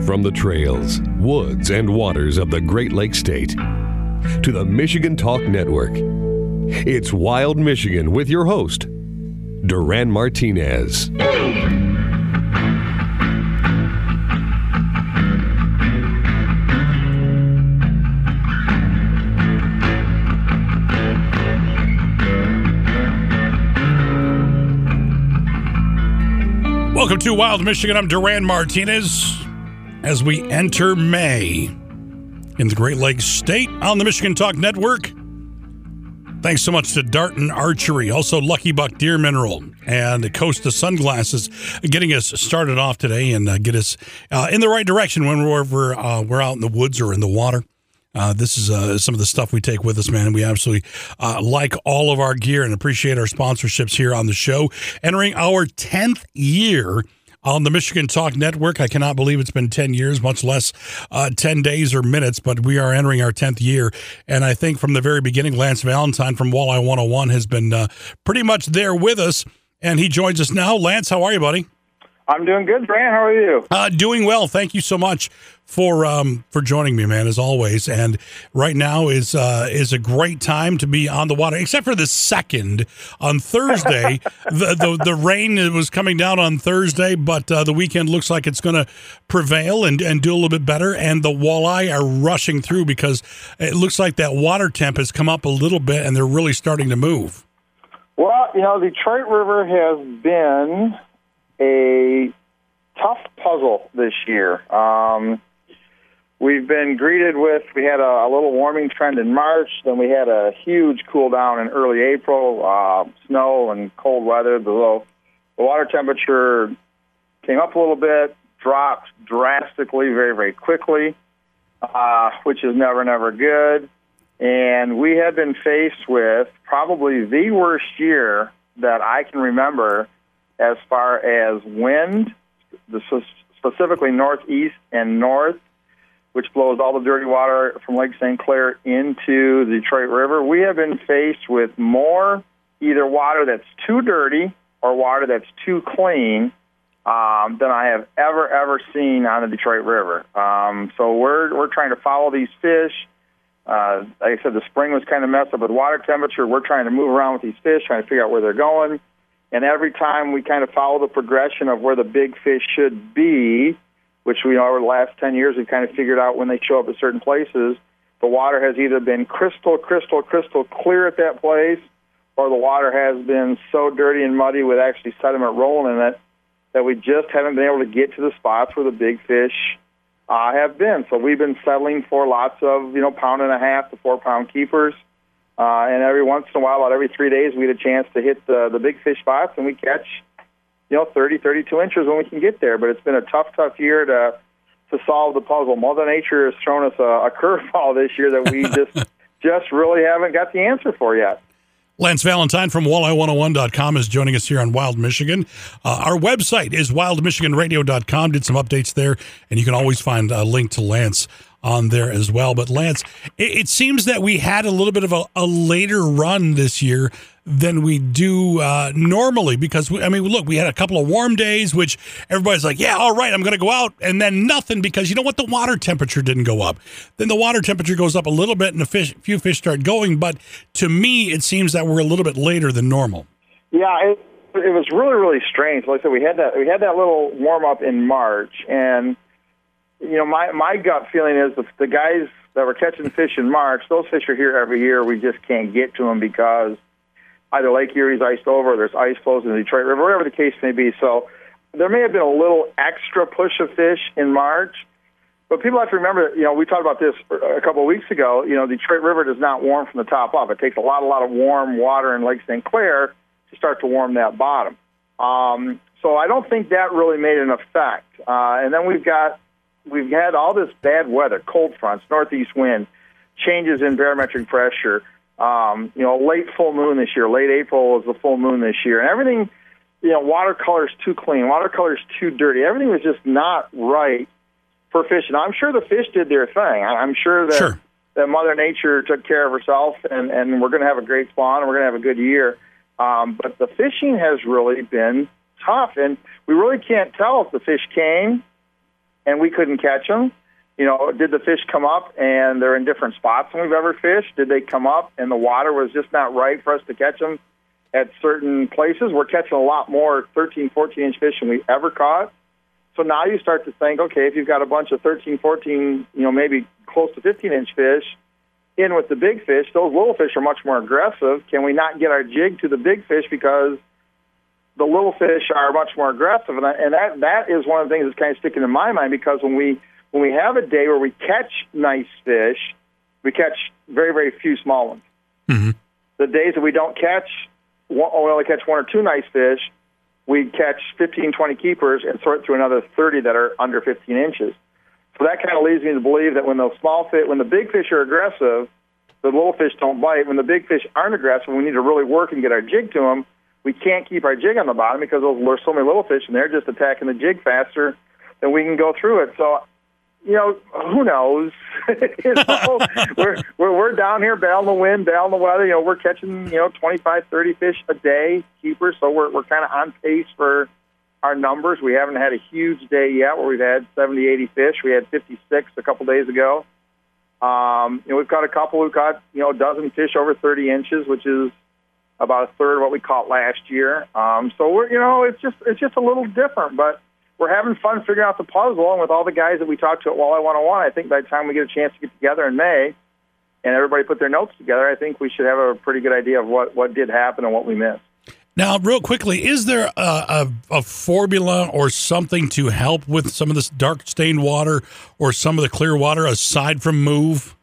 From the trails, woods, and waters of the Great Lakes State to the Michigan Talk Network, it's Wild Michigan with your host, Duran Martinez. Welcome to Wild Michigan. I'm Duran Martinez. As we enter May in the Great Lakes State on the Michigan Talk Network, thanks so much to Darton Archery, also Lucky Buck Deer Mineral, and Costa Sunglasses, getting us started off today and get us in the right direction when we're out in the woods or in the water. This is some of the stuff we take with us, man. We absolutely like all of our gear and appreciate our sponsorships here on the show. Entering our 10th year on the Michigan Talk Network. I cannot believe it's been 10 years, much less 10 days or minutes, but we are entering our 10th year. And I think from the very beginning, Lance Valentine from Walleye 101 has been pretty much there with us, and he joins us now. Lance, how are you, buddy? I'm doing good, Brant. How are you? Doing well. Thank you so much for joining me, man, as always. And right now is a great time to be on the water, except for the second on Thursday. the rain was coming down on Thursday, but the weekend looks like it's going to prevail and do a little bit better. And the walleye are rushing through because it looks like that water temp has come up a little bit, and they're really starting to move. Well, the Detroit River has been a tough puzzle this year. We've been greeted with, we had a little warming trend in March, then we had a huge cool down in early April, snow and cold weather. The water temperature came up a little bit, dropped drastically very, very quickly, which is never good. And we have been faced with probably the worst year that I can remember as far as wind, specifically northeast and north, which blows all the dirty water from Lake St. Clair into the Detroit River. We have been faced with more either water that's too dirty or water that's too clean than I have ever seen on the Detroit River. So we're trying to follow these fish. Like I said, the spring was kind of messed up with water temperature. We're trying to move around with these fish, trying to figure out where they're going. And every time we kind of follow the progression of where the big fish should be, which we know over the last 10 years we've kind of figured out when they show up at certain places, the water has either been crystal clear at that place, or the water has been so dirty and muddy with actually sediment rolling in it that we just haven't been able to get to the spots where the big fish have been. So we've been settling for lots of, 1.5 to 4 pound keepers. And every once in a while, about every 3 days, we get a chance to hit the big fish spots, and we catch, 30, 32 inches when we can get there. But it's been a tough year to solve the puzzle. Mother Nature has thrown us a curveball this year that we just really haven't got the answer for yet. Lance Valentine from Walleye101.com is joining us here on Wild Michigan. Our website is wildmichiganradio.com. Did some updates there, and you can always find a link to Lance on there as well. But Lance, it seems that we had a little bit of a later run this year than we do normally because, look, we had a couple of warm days, which everybody's like, yeah, all right, I'm going to go out, and then nothing because you know what? The water temperature didn't go up. Then the water temperature goes up a little bit and a few fish start going, but to me, it seems that we're a little bit later than normal. Yeah, it was really, really strange. Like I said, we had that little warm-up in March, and my gut feeling is the guys that were catching fish in March, those fish are here every year. We just can't get to them because either Lake Erie's iced over, or there's ice flows in the Detroit River, whatever the case may be. So there may have been a little extra push of fish in March, but people have to remember, we talked about this a couple of weeks ago. Detroit River does not warm from the top up. It takes a lot of warm water in Lake St. Clair to start to warm that bottom. So I don't think that really made an effect. And then we've had all this bad weather, cold fronts, northeast wind, changes in barometric pressure, late full moon this year. Late April was the full moon this year. And everything, watercolor's too clean, watercolor's too dirty. Everything was just not right for fishing. I'm sure the fish did their thing. I'm sure that Mother Nature took care of herself, and we're going to have a great spawn, and we're going to have a good year. But the fishing has really been tough, and we really can't tell if the fish came and we couldn't catch them? You know, did the fish come up and they're in different spots than we've ever fished? Did they come up and the water was just not right for us to catch them at certain places? We're catching a lot more 13, 14-inch fish than we ever caught. So now you start to think, okay, if you've got a bunch of 13, 14, you know, maybe close to 15-inch fish in with the big fish, those little fish are much more aggressive. Can we not get our jig to the big fish because the little fish are much more aggressive? And that is one of the things that's kind of sticking in my mind, because when we have a day where we catch nice fish, we catch very, very few small ones. Mm-hmm. The days that we don't catch, we only catch one or two nice fish, we catch 15, 20 keepers and sort through another 30 that are under 15 inches. So that kind of leads me to believe that when the big fish are aggressive, the little fish don't bite. When the big fish aren't aggressive, we need to really work and get our jig to them. We can't keep our jig on the bottom because there's so many little fish and they're just attacking the jig faster than we can go through it. So, you know, who knows? You know, we're down here battling the wind, battling the weather. You know, we're catching, 25, 30 fish a day, keepers. So we're kind of on pace for our numbers. We haven't had a huge day yet where we've had 70, 80 fish. We had 56 a couple days ago. We've got a couple who caught, a dozen fish over 30 inches, which is about a third of what we caught last year. So we're, it's just a little different, but we're having fun figuring out the puzzle. And with all the guys that we talked to at Walleye 101, I think by the time we get a chance to get together in May and everybody put their notes together, I think we should have a pretty good idea of what did happen and what we missed. Now, real quickly, is there a formula or something to help with some of this dark stained water or some of the clear water aside from move?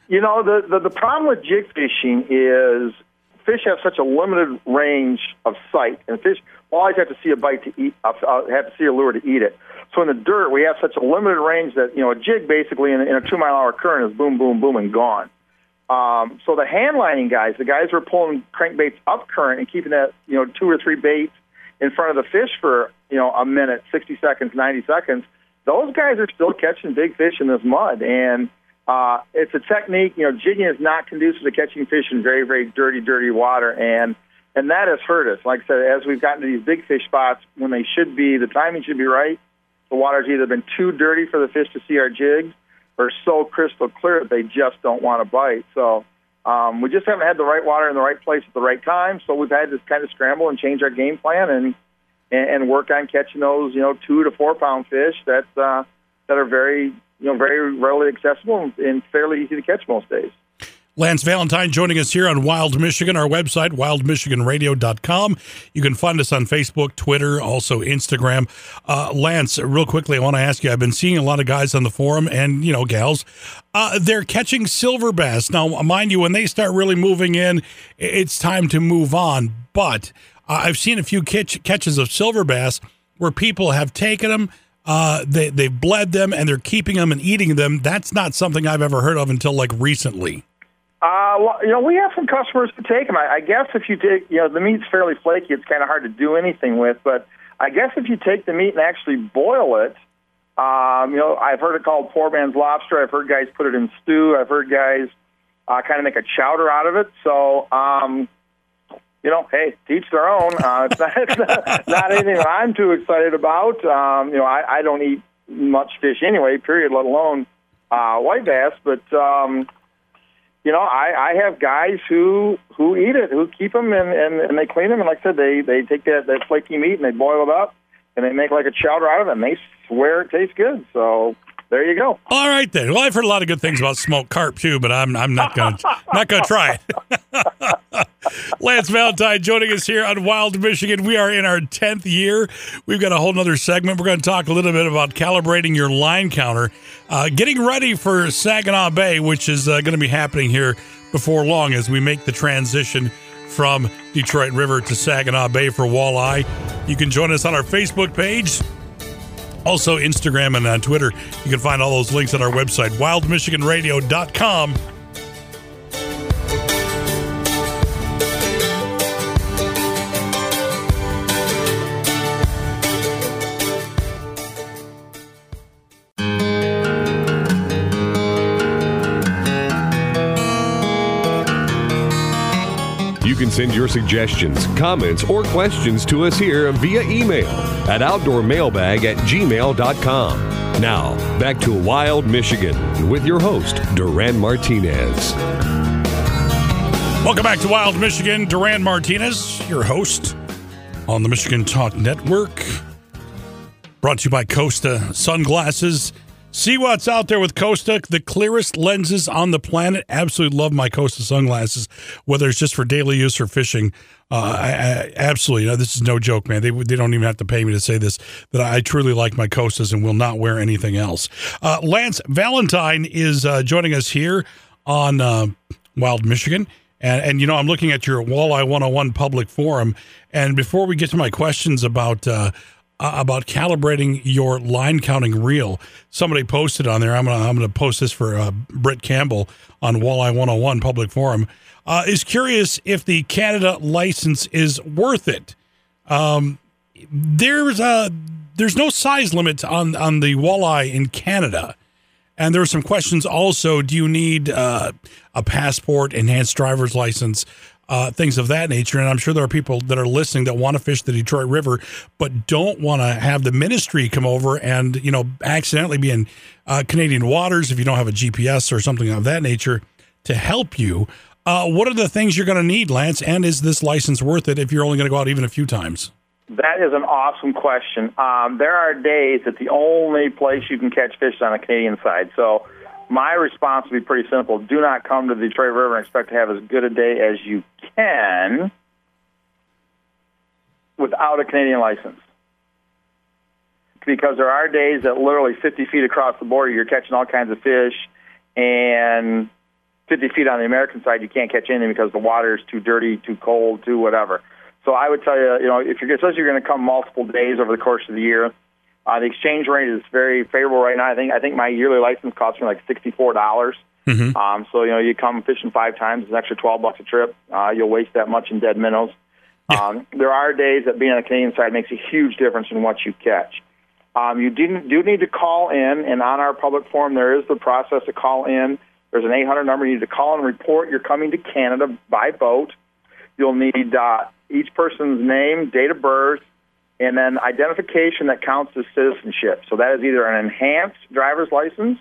The problem with jig fishing is fish have such a limited range of sight, and fish always have to see a bite to eat, have to see a lure to eat it. So in the dirt, we have such a limited range that a jig basically in a 2-mile-an-hour current is boom, boom, boom, and gone. So the hand lining guys, the guys who are pulling crankbaits up current and keeping that 2 or 3 baits in front of the fish for a minute, 60 seconds, 90 seconds, those guys are still catching big fish in this mud, and it's a technique. Jigging is not conducive to catching fish in very, very dirty water, and that has hurt us. Like I said, as we've gotten to these big fish spots, when they should be, the timing should be right. The water's either been too dirty for the fish to see our jigs, or so crystal clear that they just don't want to bite. So we just haven't had the right water in the right place at the right time. So we've had to kind of scramble and change our game plan and work on catching those 2 to 4 pound fish that are very very readily accessible and fairly easy to catch most days. Lance Valentine joining us here on Wild Michigan, our website, wildmichiganradio.com. You can find us on Facebook, Twitter, also Instagram. Lance, real quickly, I want to ask you, I've been seeing a lot of guys on the forum and, gals, they're catching silver bass. Now, mind you, when they start really moving in, it's time to move on. But I've seen a few catches of silver bass where people have taken them, they've bled them, and they're keeping them and eating them. That's not something I've ever heard of until recently. We have some customers who take them. I guess if you take, the meat's fairly flaky, it's kind of hard to do anything with. But I guess if you take the meat and actually boil it, I've heard it called poor man's lobster. I've heard guys put it in stew. I've heard guys kind of make a chowder out of it. So, hey, to each their own. It's not anything that I'm too excited about. I don't eat much fish anyway, period, let alone white bass. But I have guys who eat it, who keep them and they clean them. And like I said, they take that flaky meat and they boil it up and they make like a chowder out of it and they swear it tastes good. So there you go. All right then. Well, I've heard a lot of good things about smoked carp too, but I'm not going to try it. Lance Valentine joining us here on Wild Michigan. We are in our 10th year. We've got a whole other segment. We're going to talk a little bit about calibrating your line counter, getting ready for Saginaw Bay, which is going to be happening here before long as we make the transition from Detroit River to Saginaw Bay for walleye. You can join us on our Facebook page, also Instagram and on Twitter. You can find all those links on our website, wildmichiganradio.com. You can send your suggestions, comments, or questions to us here via email at outdoormailbag@gmail.com. Now, back to Wild Michigan with your host, Duran Martinez. Welcome back to Wild Michigan. Duran Martinez, your host on the Michigan Talk Network. Brought to you by Costa Sunglasses. See what's out there with Costa, the clearest lenses on the planet. Absolutely love my Costa sunglasses, whether it's just for daily use or fishing. I absolutely. This is no joke, man. They don't even have to pay me to say this, that I truly like my Costas and will not wear anything else. Lance Valentine is joining us here on Wild Michigan. And I'm looking at your Walleye 101 public forum. And before we get to my questions about calibrating your line counting reel, somebody posted on there. I'm gonna post this for Britt Campbell on Walleye 101 public forum. Is curious if the Canada license is worth it. There's no size limit on the walleye in Canada. And there were some questions also. Do you need a passport, enhanced driver's license, things of that nature? And I'm sure there are people that are listening that want to fish the Detroit River, but don't want to have the ministry come over and, accidentally be in Canadian waters if you don't have a GPS or something of that nature to help you. What are the things you're going to need, Lance? And is this license worth it if you're only going to go out even a few times? That is an awesome question. There are days that the only place you can catch fish is on the Canadian side. So my response would be pretty simple. Do not come to the Detroit River and expect to have as good a day as you can without a Canadian license. Because there are days that literally 50 feet across the border, you're catching all kinds of fish, and 50 feet on the American side, you can't catch anything because the water is too dirty, too cold, too whatever. So I would tell you, if especially you're going to come multiple days over the course of the year, the exchange rate is very favorable right now. I think my yearly license costs me like $64. Mm-hmm. So you come fishing 5 times, it's an extra $12 a trip. You'll waste that much in dead minnows. Yeah. There are days that being on the Canadian side makes a huge difference in what you catch. You do need to call in, and on our public forum there is the process to call in. There's an 800 number. You need to call and report you're coming to Canada by boat. You'll need each person's name, date of birth, and then identification that counts as citizenship. So that is either an enhanced driver's license,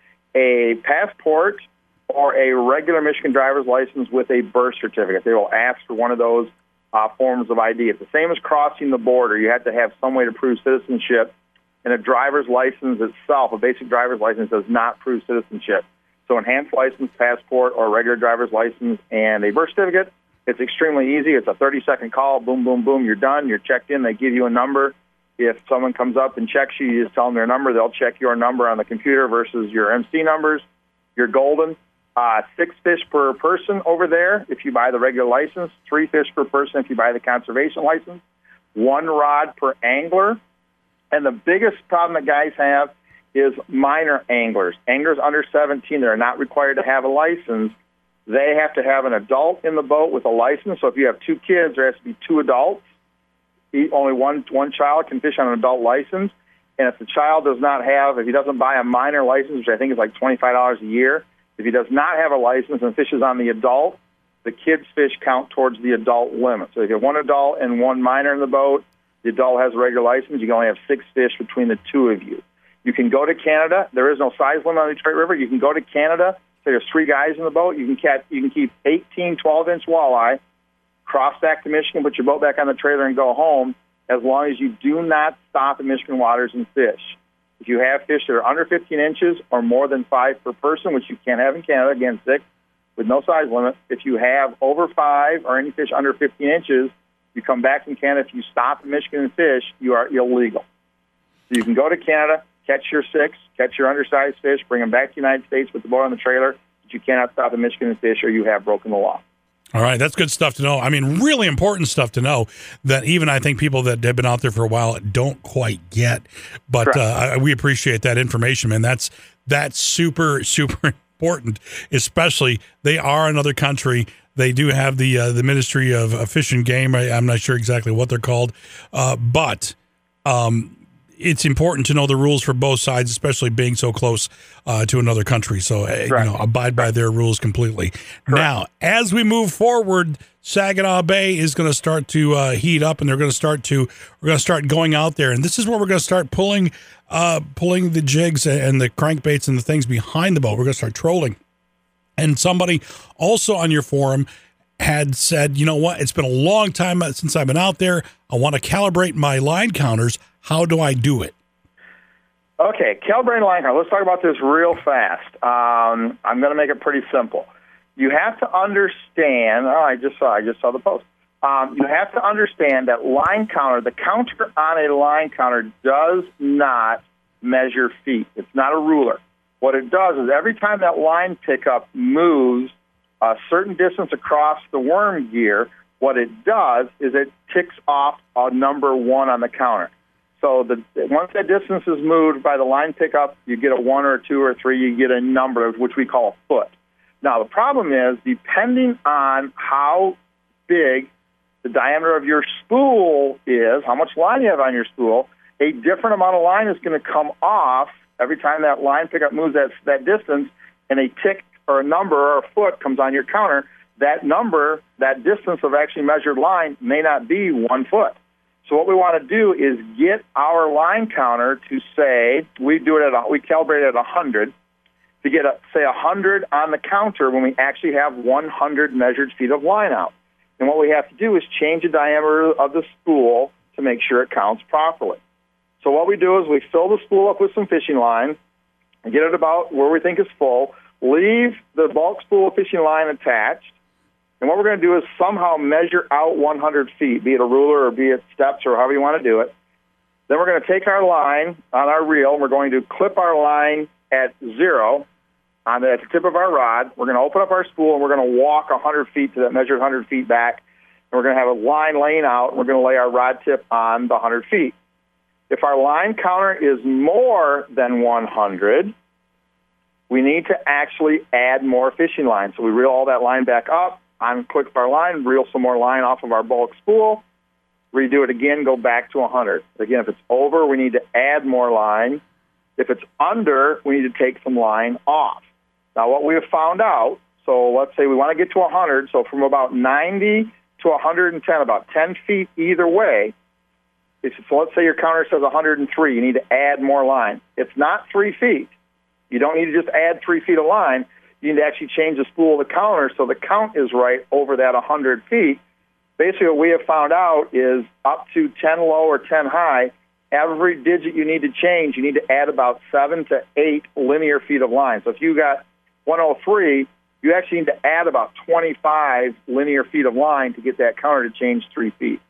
a passport, or a regular Michigan driver's license with a birth certificate. They will ask for one of those forms of ID. It's the same as crossing the border. You have to have some way to prove citizenship, and a driver's license itself, a basic driver's license, does not prove citizenship. So enhanced license, passport, or regular driver's license, and a birth certificate. It's extremely easy. It's a 30-second call. Boom, boom, boom. You're done. You're checked in. They give you a number. If someone comes up and checks you, you just tell them their number. They'll check your number on the computer versus your MC numbers. You're golden. 6 fish per person over there if you buy the regular license. 3 fish per person if you buy the conservation license. 1 rod per angler. And the biggest problem that guys have is minor anglers. Anglers under 17, they're not required to have a license. They have to have an adult in the boat with a license. So if you have 2 kids, there has to be 2 adults. Only one child can fish on an adult license. And if the child does not have, if he doesn't buy a minor license, which I think is like $25 a year, if he does not have a license and fishes on the adult, the kids' fish count towards the adult limit. So if you have 1 adult and 1 minor in the boat, the adult has a regular license, you can only have 6 fish between the 2 of you. You can go to Canada. There is no size limit on the Detroit River. You can go to Canada. Say there's 3 guys in the boat. You can keep 18 12-inch walleye, cross back to Michigan, put your boat back on the trailer, and go home, as long as you do not stop in Michigan waters and fish. If you have fish that are under 15 inches or more than 5 per person, which you can't have in Canada, again, 6 with no size limit. If you have over 5 or any fish under 15 inches, you come back from Canada. If you stop in Michigan and fish, you are illegal. So you can go to Canada, catch your 6, catch your undersized fish, bring them back to the United States with the boat on the trailer, but you cannot stop in Michigan and fish or you have broken the law. All right, that's good stuff to know. I mean, really important stuff to know that even I think people that have been out there for a while don't quite get. But we appreciate that information, man. That's super, super important, especially they are another country. They do have the Ministry of Fish and Game. I'm not sure exactly what they're called, but it's important to know the rules for both sides, especially being so close to another country. So, abide by their rules completely. Correct. Now, as we move forward, Saginaw Bay is going to start to heat up, and we're going to start going out there, and this is where we're going to start pulling the jigs and the crankbaits and the things behind the boat. We're going to start trolling. And somebody also on your forum had said, you know what, it's been a long time since I've been out there. I want to calibrate my line counters. How do I do it? Okay, calibrating line counters. Let's talk about this real fast. I'm going to make it pretty simple. You have to understand, I just saw the post. You have to understand that line counter, the counter on a line counter does not measure feet. It's not a ruler. What it does is every time that line pickup moves a certain distance across the worm gear, what it does is it ticks off a number 1 on the counter. So once that distance is moved by the line pickup, you get a 1 or a 2 or 3, you get a number, which we call a foot. Now, the problem is, depending on how big the diameter of your spool is, how much line you have on your spool, a different amount of line is going to come off every time that line pickup moves that distance, and a tick or a number or a foot comes on your counter. That number, that distance of actually measured line may not be 1 foot. So what we want to do is get our line counter to say, we calibrate it at 100, to get, say, 100 on the counter when we actually have 100 measured feet of line out. And what we have to do is change the diameter of the spool to make sure it counts properly. So what we do is we fill the spool up with some fishing line and get it about where we think is full, leave the bulk spool of fishing line attached, and what we're going to do is somehow measure out 100 feet, be it a ruler or be it steps or however you want to do it. Then we're going to take our line on our reel, and we're going to clip our line at 0 at the tip of our rod. We're going to open up our spool, and we're going to walk 100 feet to that measured 100 feet back, and we're going to have a line laying out, and we're going to lay our rod tip on the 100 feet. If our line counter is more than 100, we need to actually add more fishing line. So we reel all that line back up, unclip our line, reel some more line off of our bulk spool, redo it again, go back to 100. Again, if it's over, we need to add more line. If it's under, we need to take some line off. Now, what we have found out, so let's say we want to get to 100, so from about 90 to 110, about 10 feet either way, so let's say your counter says 103, you need to add more line. It's not 3 feet. You don't need to just add 3 feet of line. You need to actually change the spool of the counter so the count is right over that 100 feet. Basically, what we have found out is up to 10 low or 10 high, every digit you need to change, you need to add about 7 to 8 linear feet of line. So if you got 103, you actually need to add about 25 linear feet of line to get that counter to change 3 feet.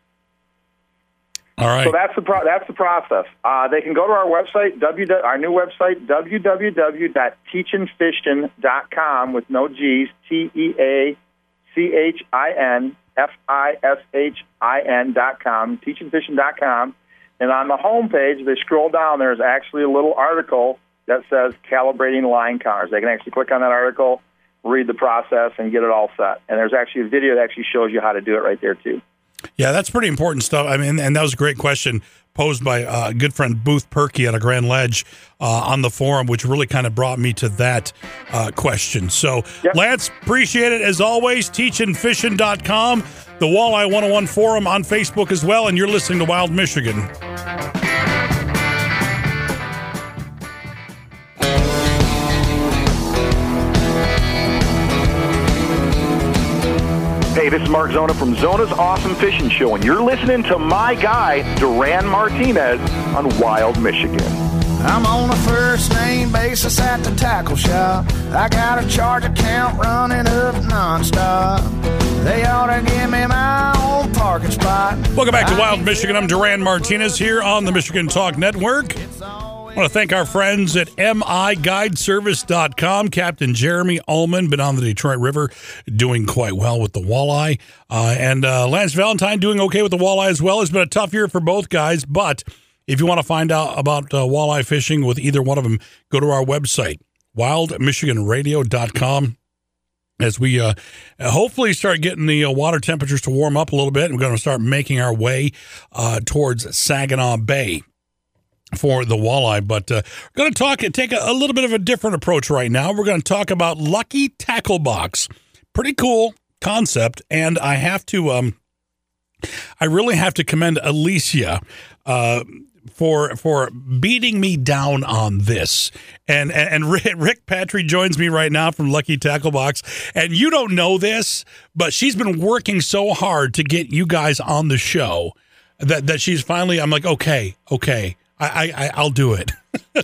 All right. So that's the process. They can go to our website, our new website, www.teachinfishin.com with no G's, TEACHINFISHIN.com, teachinfishin.com. And on the homepage, they scroll down, there's actually a little article that says calibrating line counters. They can actually click on that article, read the process, and get it all set. And there's actually a video that actually shows you how to do it right there, too. Yeah, that's pretty important stuff. I mean, and that was a great question posed by a good friend Booth Perkey at a Grand Ledge on the forum, which really kind of brought me to that question. So, yep. Lance, appreciate it as always. Teachinfishin.com, the Walleye 101 forum on Facebook as well, and you're listening to Wild Michigan. Hey, this is Mark Zona from Zona's Awesome Fishing Show, and you're listening to my guy, Duran Martinez, on Wild Michigan. I'm on a first-name basis at the tackle shop. I got a charge account running up nonstop. They ought to give me my own parking spot. Welcome back to Wild Michigan. I'm Duran Martinez here on the Michigan Talk Network. I want to thank our friends at MIGuideservice.com. Captain Jeremy Ullman, been on the Detroit River, doing quite well with the walleye. And Lance Valentine doing okay with the walleye as well. It's been a tough year for both guys. But if you want to find out about walleye fishing with either one of them, go to our website, wildmichiganradio.com. As we hopefully start getting the water temperatures to warm up a little bit, and we're going to start making our way towards Saginaw Bay. for the walleye. But we're going to take a little bit of a different approach right now. We're going to talk about Lucky Tackle Box. Pretty cool concept, and I have to I really have to commend Alicia for beating me down on this. And Rick Patry joins me right now from Lucky Tackle Box. And you don't know this, but she's been working so hard to get you guys on the show that she's finally, I'm like, okay, I'll do it.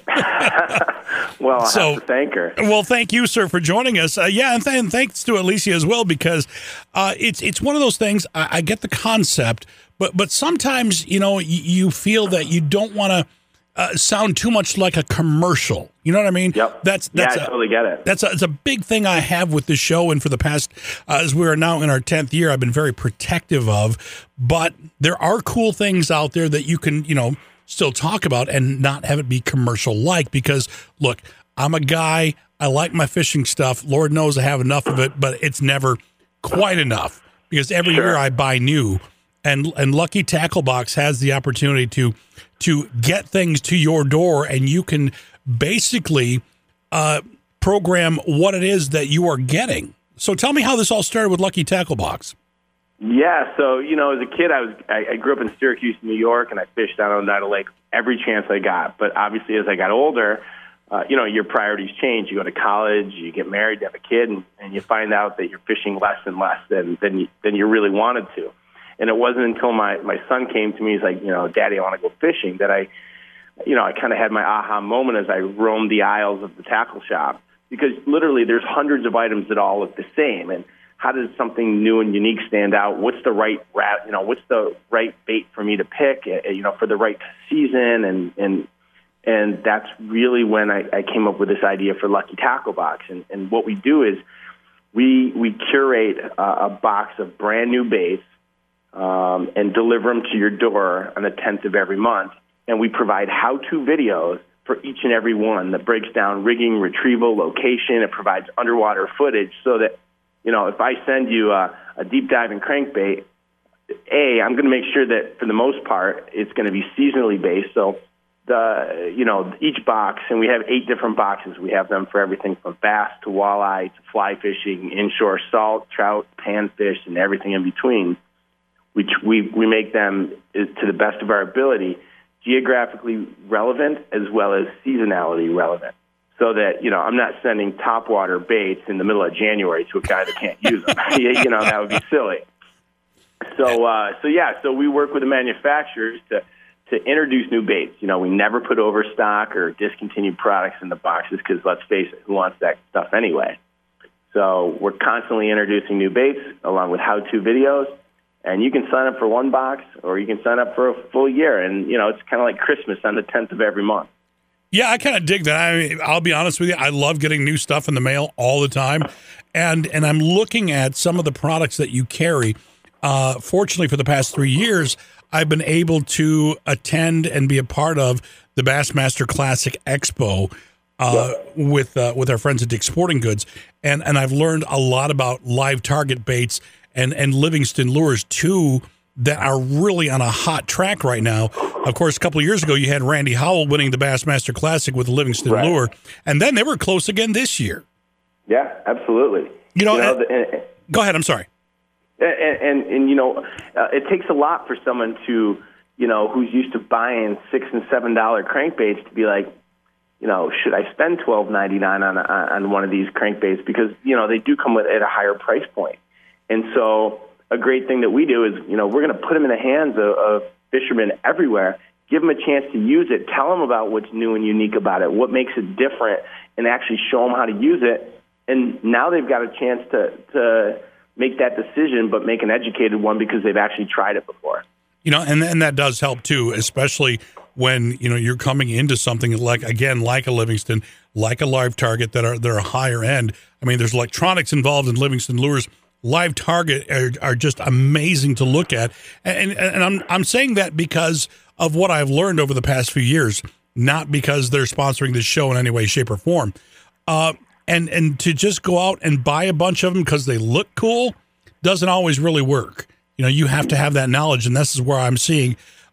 Well, I'll have to thank her. Well, thank you, sir, for joining us. And thanks to Alicia as well, because it's one of those things. I get the concept, but sometimes, you feel that you don't want to sound too much like a commercial. You know what I mean? Yep. I totally get it. It's a big thing I have with the show, and for the past, as we are now in our 10th year, I've been very protective of. But there are cool things out there that you can, still talk about and not have it be commercial-like, because, look, I'm a guy, I like my fishing stuff. Lord knows I have enough of it, but it's never quite enough, because every year I buy new, and Lucky Tackle Box has the opportunity to get things to your door, and you can basically program what it is that you are getting. So tell me how this all started with Lucky Tackle Box. Yeah, so, as a kid, I grew up in Syracuse, New York, and I fished down on Oneida Lake every chance I got. But obviously, as I got older, your priorities change. You go to college, you get married, you have a kid, and you find out that you're fishing less and less than you really wanted to. And it wasn't until my son came to me, he's like, Daddy, I want to go fishing, that I kind of had my aha moment as I roamed the aisles of the tackle shop. Because literally, there's hundreds of items that all look the same, and how does something new and unique stand out? What's the right what's the right bait for me to pick, for the right season? And that's really when I came up with this idea for Lucky Tackle Box. And what we do is we curate a box of brand new baits and deliver them to your door on the 10th of every month. And we provide how-to videos for each and every one that breaks down rigging, retrieval, location. It provides underwater footage so that, if I send you a deep diving crankbait, I'm going to make sure that for the most part it's going to be seasonally based. So each box, and we have 8 different boxes. We have them for everything from bass to walleye to fly fishing, inshore salt, trout, panfish, and everything in between. Which we make them to the best of our ability, geographically relevant as well as seasonality relevant. So that, I'm not sending topwater baits in the middle of January to a guy that can't use them. That would be silly. So we work with the manufacturers to introduce new baits. We never put overstock or discontinued products in the boxes because, let's face it, who wants that stuff anyway? So we're constantly introducing new baits along with how-to videos. And you can sign up for one box or you can sign up for a full year. And, it's kind of like Christmas on the 10th of every month. Yeah, I kind of dig that. I mean, I'll be honest with you. I love getting new stuff in the mail all the time. And I'm looking at some of the products that you carry. Fortunately, for the past 3 years, I've been able to attend and be a part of the Bassmaster Classic Expo with our friends at Dick's Sporting Goods. And I've learned a lot about live target baits and Livingston lures, too, that are really on a hot track right now. Of course, a couple of years ago, you had Randy Howell winning the Bassmaster Classic with the Livingston lure, and then they were close again this year. Yeah, absolutely. Go ahead. I'm sorry. And it takes a lot for someone to, who's used to buying $6 and $7 crankbaits to be like, should I spend $12.99 on one of these crankbaits? Because, they do come at a higher price point. And so a great thing that we do is, we're going to put them in the hands of fishermen everywhere, give them a chance to use it, tell them about what's new and unique about it, what makes it different, and actually show them how to use it. And now they've got a chance to make that decision, but make an educated one because they've actually tried it before. And that does help too, especially when, you're coming into something like a Livingston, like a live target that are higher end. I mean, there's electronics involved in Livingston lures. Live target are just amazing to look at. And I'm saying that because of what I've learned over the past few years, not because they're sponsoring this show in any way, shape, or form. And to just go out and buy a bunch of them because they look cool doesn't always really work. You have to have that knowledge, and this is where I'm seeing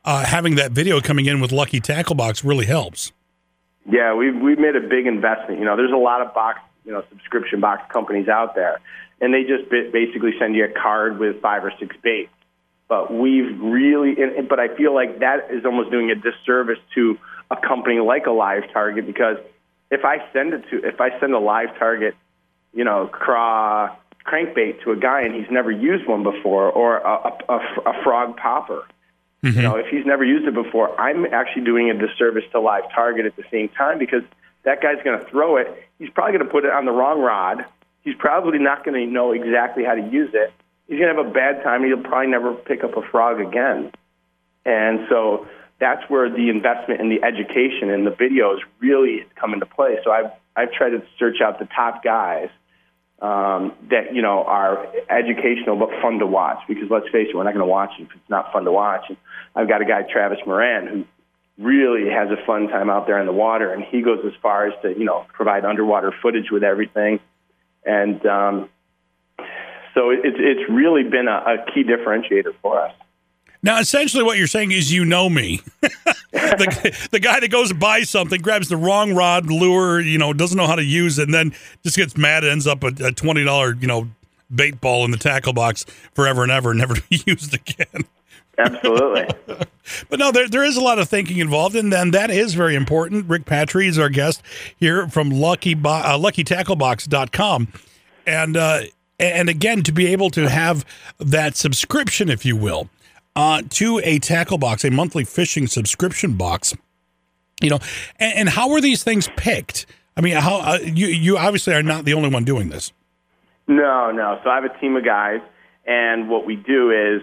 having that video coming in with Lucky Tackle Box really helps. Yeah, we've made a big investment. There's a lot of subscription box companies out there, and they just basically send you a card with 5 or 6 baits. But but I feel like that is almost doing a disservice to a company like a Live Target, because if I send a Live Target, craw crankbait to a guy and he's never used one before, or a frog popper, if he's never used it before, I'm actually doing a disservice to Live Target at the same time, because that guy's going to throw it. He's probably going to put it on the wrong rod. He's probably not going to know exactly how to use it. He's going to have a bad time. He'll probably never pick up a frog again. And so that's where the investment in the education and the videos really come into play. So I've tried to search out the top guys that are educational but fun to watch. Because let's face it, we're not going to watch it if it's not fun to watch. And I've got a guy, Travis Moran, who really has a fun time out there in the water, and he goes as far as to provide underwater footage with everything. And so it's really been a key differentiator for us. Now, essentially what you're saying is me. the guy that goes to buy something, grabs the wrong rod, lure, doesn't know how to use it, and then just gets mad and ends up a $20, bait ball in the tackle box forever and ever, never to be used again. Absolutely. But no, there is a lot of thinking involved, and then that is very important. Rick Patry is our guest here from LuckyTackleBox.com. And again, to be able to have that subscription, if you will, to a tackle box, a monthly fishing subscription box, and how are these things picked? I mean, how you obviously are not the only one doing this. No. So I have a team of guys, and what we do is,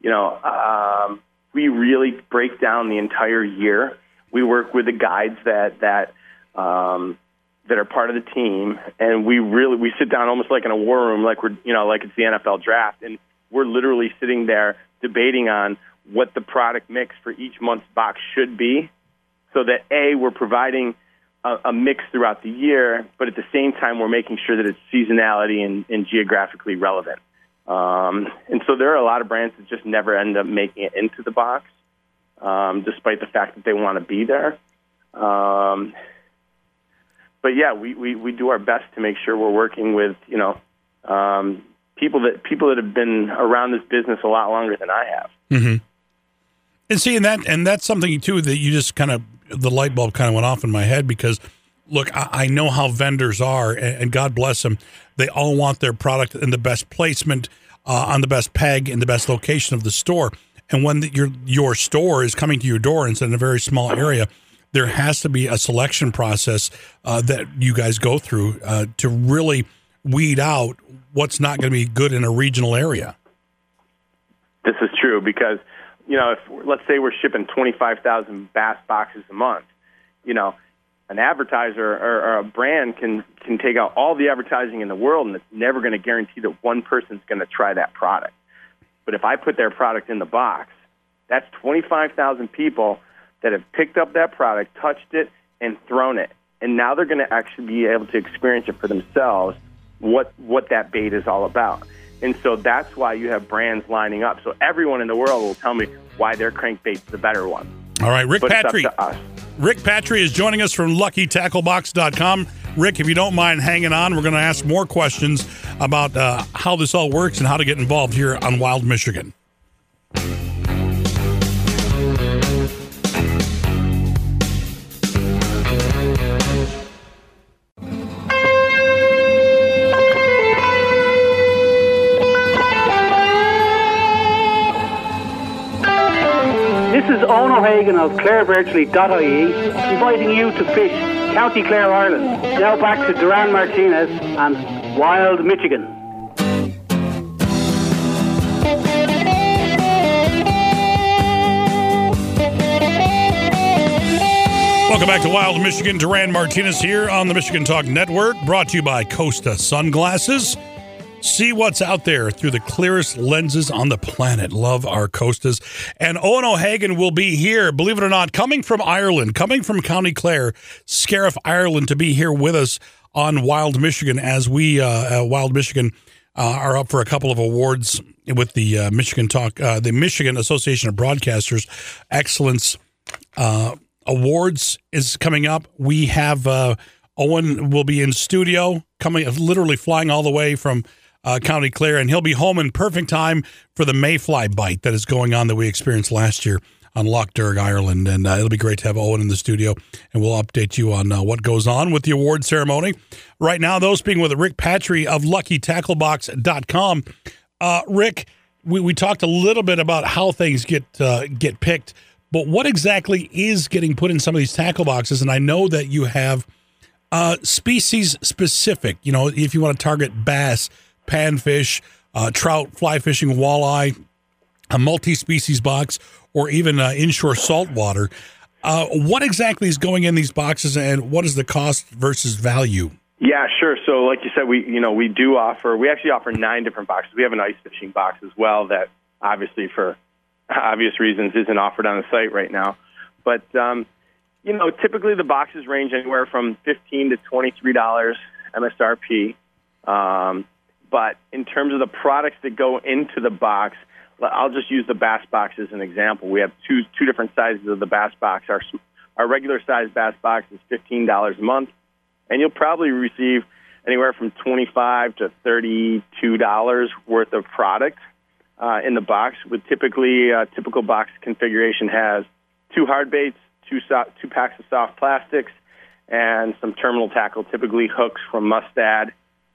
we really break down the entire year. We work with the guides that are part of the team, and we sit down almost like in a war room, like like it's the NFL draft, and we're literally sitting there debating on what the product mix for each month's box should be, so that we're providing a mix throughout the year, but at the same time we're making sure that it's seasonality and geographically relevant. And so there are a lot of brands that just never end up making it into the box, despite the fact that they want to be there. But yeah, we do our best to make sure we're working with people that have been around this business a lot longer than I have. Mm-hmm. And see, and that's something too that you just the light bulb kind of went off in my head, because look, I know how vendors are, and God bless them. They all want their product in the best placement, on the best peg, in the best location of the store. And when your store is coming to your door and it's in a very small area, there has to be a selection process that you guys go through to really weed out what's not going to be good in a regional area. This is true, because if let's say we're shipping 25,000 bass boxes a month, an advertiser or a brand can take out all the advertising in the world, and it's never going to guarantee that one person's going to try that product. But if I put their product in the box, that's 25,000 people that have picked up that product, touched it, and thrown it. And now they're going to actually be able to experience it for themselves, what that bait is all about. And so that's why you have brands lining up. So everyone in the world will tell me why their crankbait's the better one. All right, Rick Patry. It's up to us. Rick Patry is joining us from LuckyTackleBox.com. Rick, if you don't mind hanging on, we're going to ask more questions about how this all works and how to get involved here on Wild Michigan. This is Owen O'Hagan of ClareVirtually.ie inviting you to fish County Clare, Ireland. Now back to Duran Martinez and Wild Michigan. Welcome back to Wild Michigan. Duran Martinez here on the Michigan Talk Network, brought to you by Costa Sunglasses. See what's out there through the clearest lenses on the planet. Love our Costas. And Owen O'Hagan will be here, believe it or not, coming from Ireland, coming from County Clare, Scariff, Ireland, to be here with us on Wild Michigan as we, Wild Michigan, are up for a couple of awards with the Michigan Talk, the Michigan Association of Broadcasters Excellence Awards is coming up. We have Owen will be in studio, literally flying all the way from County Clare, and he'll be home in perfect time for the mayfly bite that is going on that we experienced last year on Loch Derg, Ireland. And it'll be great to have Owen in the studio, and we'll update you on what goes on with the award ceremony. Right now, though, speaking with Rick Patry of LuckyTackleBox.com. Rick, we talked a little bit about how things get picked, but what exactly is getting put in some of these tackle boxes? And I know that you have species specific, if you want to target bass, panfish, trout, fly fishing, walleye, a multi-species box, or even inshore saltwater. What exactly is going in these boxes, and what is the cost versus value? Yeah, sure. So like you said, we actually offer 9 different boxes. We have an ice fishing box as well that obviously for obvious reasons isn't offered on the site right now. But, typically the boxes range anywhere from $15 to $23 MSRP. But in terms of the products that go into the box, I'll just use the bass box as an example. We have two different sizes of the bass box. Our regular size bass box is $15 a month, and you'll probably receive anywhere from $25 to $32 worth of product in the box. With typically a typical box configuration has 2 hard baits, 2 packs of soft plastics, and some terminal tackle, typically hooks from Mustad.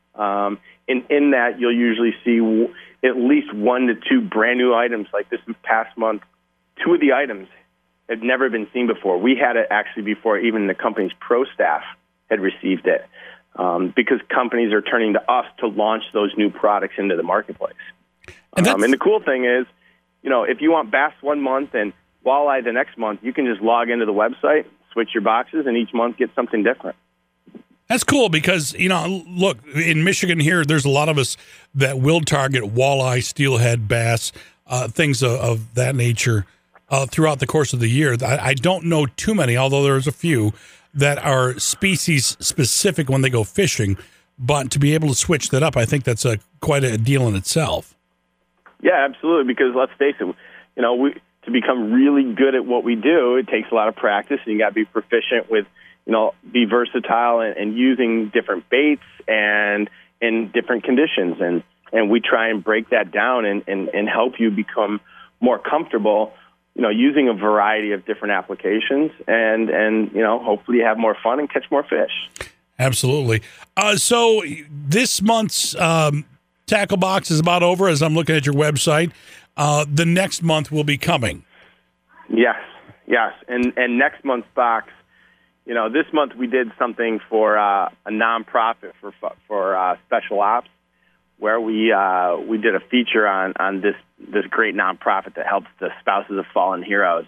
In that, you'll usually see at least 1 to 2 brand new items. Like this past month, 2 of the items had never been seen before. We had it actually before even the company's pro staff had received it, because companies are turning to us to launch those new products into the marketplace. And the cool thing is, if you want bass one month and walleye the next month, you can just log into the website, switch your boxes, and each month get something different. That's cool because, look, in Michigan here, there's a lot of us that will target walleye, steelhead, bass, things of that nature throughout the course of the year. I don't know too many, although there's a few that are species specific when they go fishing. But to be able to switch that up, I think that's quite a deal in itself. Yeah, absolutely, because let's face it, to become really good at what we do, it takes a lot of practice, and you got to be proficient with be versatile and using different baits and in different conditions. And we try and break that down and help you become more comfortable, using a variety of different applications and hopefully have more fun and catch more fish. Absolutely. So this month's tackle box is about over as I'm looking at your website. The next month will be coming. Yes. And next month's box, this month we did something for a nonprofit for special ops, where we did a feature on this great nonprofit that helps the spouses of fallen heroes,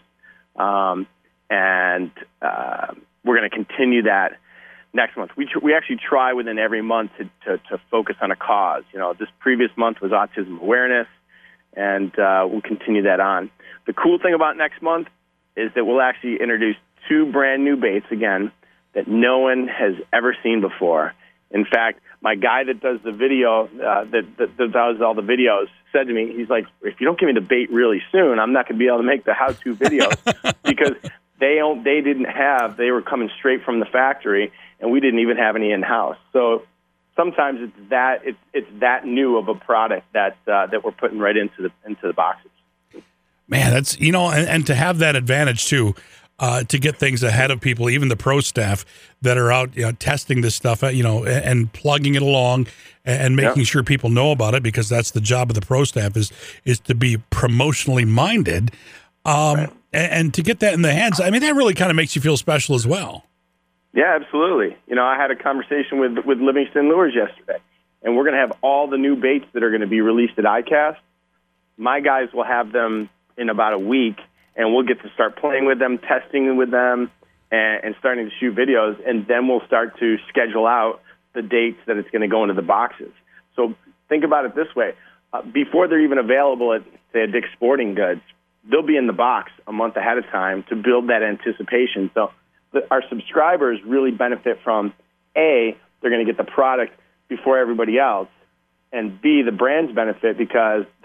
and we're going to continue that next month. We actually try within every month to focus on a cause. This previous month was autism awareness, and we'll continue that on. The cool thing about next month is that we'll actually introduce 2 brand new baits again that no one has ever seen before. In fact, my guy that does the video, that does all the videos, said to me, he's like, if you don't give me the bait really soon, I'm not going to be able to make the how-to videos because they were coming straight from the factory, and we didn't even have any in-house. So sometimes it's that new of a product that we're putting right into the boxes. Man, that's and to have that advantage too. To get things ahead of people, even the pro staff that are out testing this stuff, and plugging it along and making sure people know about it, because that's the job of the pro staff is to be promotionally minded, and to get that in the hands. I mean, that really kind of makes you feel special as well. Yeah, absolutely. I had a conversation with Livingston Lures yesterday, and we're going to have all the new baits that are going to be released at ICAST. My guys will have them in about a week, and we'll get to start playing with them, testing with them, and starting to shoot videos. And then we'll start to schedule out the dates that it's going to go into the boxes. So think about it this way. Before they're even available at, say, a Dick's Sporting Goods, they'll be in the box a month ahead of time to build that anticipation. So our subscribers really benefit from, A, they're going to get the product before everybody else, and B, the brands benefit because that's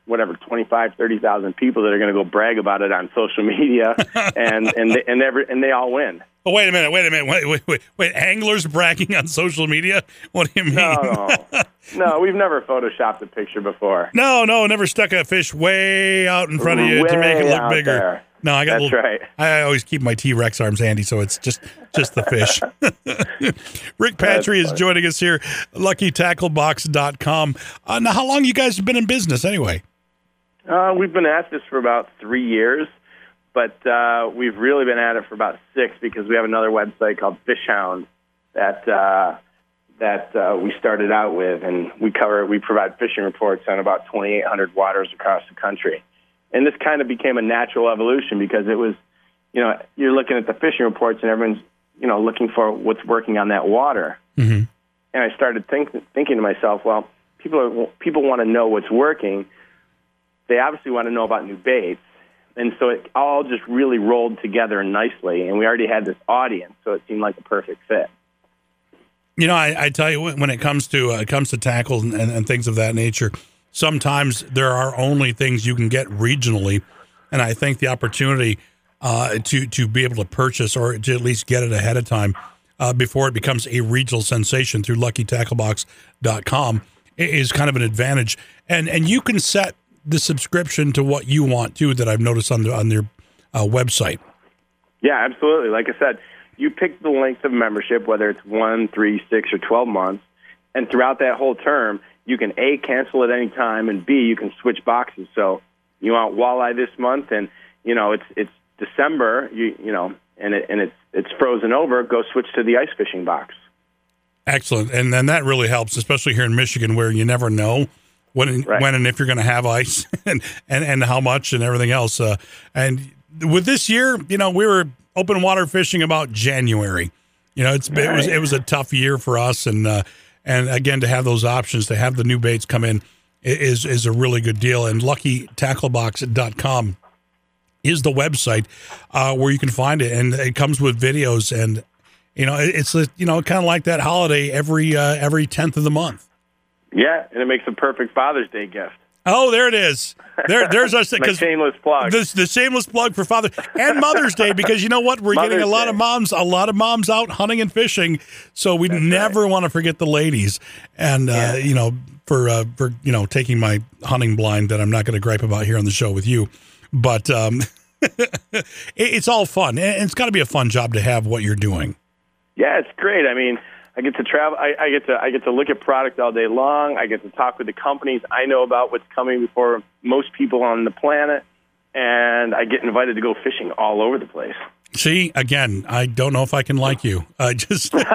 whatever 25, 30,000 people that are going to go brag about it on social media, and they all win. Oh, wait a minute. Wait. Anglers bragging on social media? What do you mean? No, we've never photoshopped a picture before. No, never stuck a fish way out in front of you to make it look bigger. There. No, I got That's right. I always keep my T-Rex arms handy, so it's just the fish. Rick Patry is joining us here, LuckyTackleBox.com. Now, how long you guys have been in business anyway? We've been at this for about 3 years, but we've really been at it for about 6 because we have another website called Fish Hound that we started out with, and we provide fishing reports on about 2,800 waters across the country. And this kind of became a natural evolution because it was, you're looking at the fishing reports and everyone's, looking for what's working on that water. Mm-hmm. And I started thinking to myself, well, people want to know what's working. They obviously want to know about new baits. And so it all just really rolled together nicely. And we already had this audience, so it seemed like a perfect fit. I tell you, when it comes to tackles and things of that nature, sometimes there are only things you can get regionally, and I think the opportunity to be able to purchase or to at least get it ahead of time before it becomes a regional sensation through LuckyTackleBox.com is kind of an advantage. And you can set the subscription to what you want too. That I've noticed on their website. Yeah, absolutely. Like I said, you pick the length of membership, whether it's 1, 3, 6, or 12 months, and throughout that whole term, you can A, cancel at any time, and B, you can switch boxes. So you want walleye this month, and it's December, and it's frozen over. Go switch to the ice fishing box. Excellent, and then that really helps, especially here in Michigan, where you never know when and if you're going to have ice, and how much and everything else. And with this year, we were open water fishing about January. It was a tough year for us, and again, to have those options, to have the new baits come in is a really good deal. And LuckyTackleBox.com is the website where you can find it, and it comes with videos, and it's kind of like that holiday every 10th of the month. Yeah, and it makes a perfect Father's Day gift. Oh, there it is. There's our shameless plug. The shameless plug for Father and Mother's Day, because you know what? We're getting a lot of moms out hunting and fishing, so we never want to forget the ladies. And for taking my hunting blind that I'm not going to gripe about here on the show with you, but it's all fun, and it's got to be a fun job to have what you're doing. Yeah, it's great. I mean, I get to travel. I get to look at product all day long. I get to talk with the companies. I know about what's coming before most people on the planet, and I get invited to go fishing all over the place. See, again, I don't know if I can like you. Just for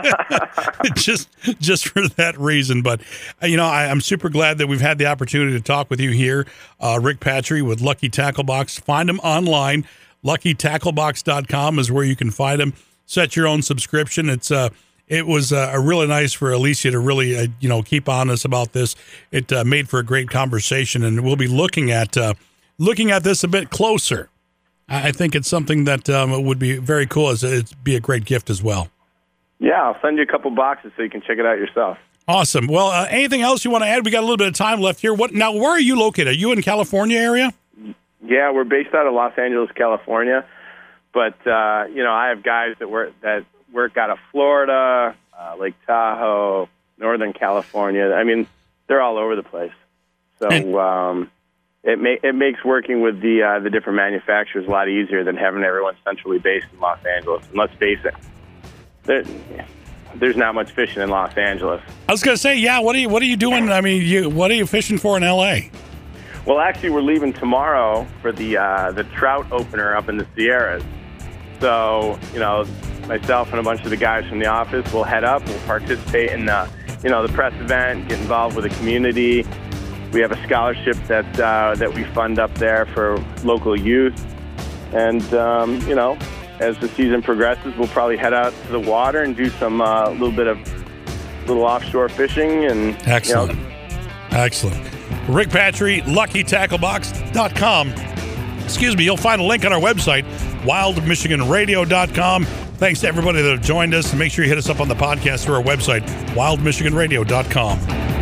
that reason. But I'm super glad that we've had the opportunity to talk with you here, Rick Patry with Lucky Tackle Box. Find them online. LuckyTackleBox.com is where you can find them. Set your own subscription. It was really nice for Alicia to really, keep on us about this. It made for a great conversation, and we'll be looking at this a bit closer. I think it's something that would be very cool. It'd be a great gift as well. Yeah, I'll send you a couple boxes so you can check it out yourself. Awesome. Well, anything else you want to add? We got a little bit of time left here. Where are you located? Are you in California area? Yeah, we're based out of Los Angeles, California. But I have guys that work out of Florida, Lake Tahoe, Northern California. I mean, they're all over the place. So it makes working with the different manufacturers a lot easier than having everyone centrally based in Los Angeles. And let's face it, there's not much fishing in Los Angeles. I was going to say, yeah. What are you doing? I mean, what are you fishing for in L.A.? Well, actually, we're leaving tomorrow for the trout opener up in the Sierras. So, myself and a bunch of the guys from the office will head up. We'll participate in the press event, get involved with the community. We have a scholarship that we fund up there for local youth. And, as the season progresses, we'll probably head out to the water and do some little offshore fishing. And Excellent. Excellent. Rick Patry, LuckyTackleBox.com. Excuse me, you'll find a link on our website, WildMichiganRadio.com. Thanks to everybody that have joined us, and make sure you hit us up on the podcast through our website, WildMichiganRadio.com.